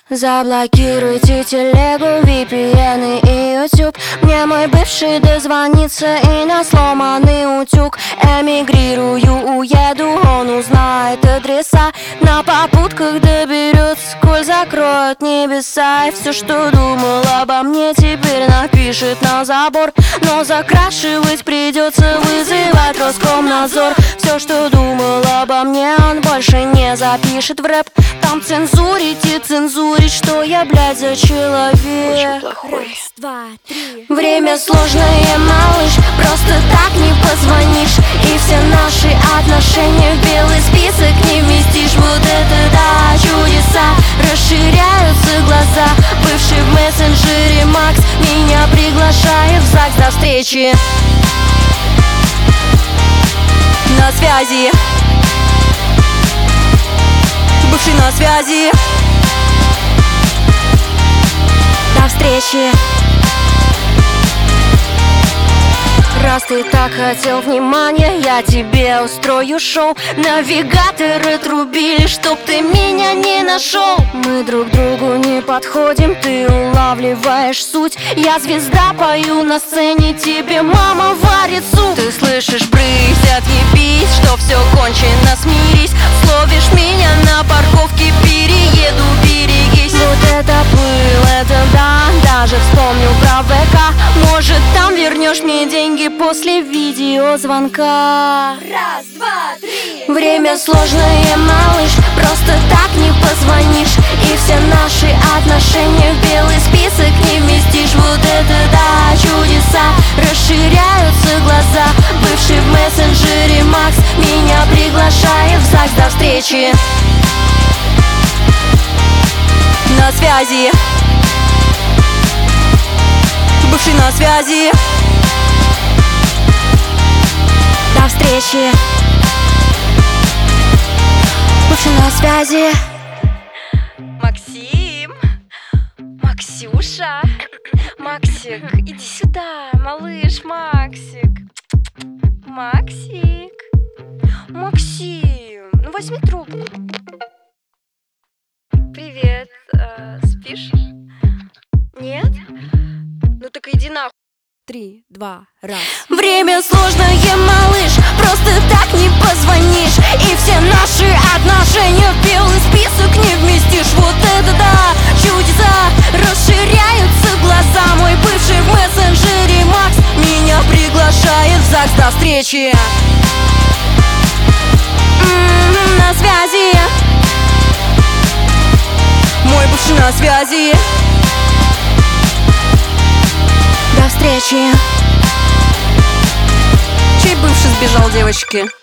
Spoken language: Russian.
Заблокируйте телегу, VPN и YouTube. Мне мой бывший дозвонится и на сломанный утюг. Эмигрирую, уеду, он узнает адреса. На попутках доберется, коль закроют небеса. И все, что думал обо мне, теперь напишет на забор. Но закрашивать придется, вызывать Роскомнадзор. Все, что думал обо мне, он больше не запишет в рэп. Там цензурить и цензурить, что я, блядь, за человек. Раз, два, три. Время сложное, малыш, просто так не позвонишь. И все наши отношения в белый список не вместишь. Вот это да, чудеса, расширяются глаза. Бывший в мессенджере Макс меня приглашает в ЗАГС до встречи. На связи. Бывший на связи. До встречи. Раз ты так хотел внимания, я тебе устрою шоу. Навигаторы трубили, чтоб ты меня не нашел. Мы друг другу не подходим, ты улавливаешь суть. Я звезда, пою на сцене, тебе мама варит суп. Ты слышишь, брысь, отъебись, что все кончено, смирись. Словишь меня на парковке, перееду, берегись. Вот это был, это да, даже вспомню про ВК. Может, там вернешь мне деньги после видеозвонка. Раз, два, три. Время сложное, малыш, просто так не позвонишь. И все наши отношения в белый список не вместишь. Вот это да, чудеса, расширяются глаза. Бывший в мессенджере Макс меня приглашает в ЗАГС до встречи. На связи. Бывший на связи. До встречи. Бывший на связи. Максим, Максюша, Максик, иди сюда, малыш, Максик. Максик, Максим, ну возьми трубку. Привет, спишь? Нет? Ну так иди нахуй. 3, 2, 1. Время сложное, малыш, просто так не позвонишь. И все наши отношения в белый список не вместишь. Вот это да, чудеса, расширяются глаза. Мой бывший в мессенджере Макс меня приглашает в ЗАГС до встречи. На связи. Мой бывший на связи. До встречи. Чей бывший сбежал, девочки?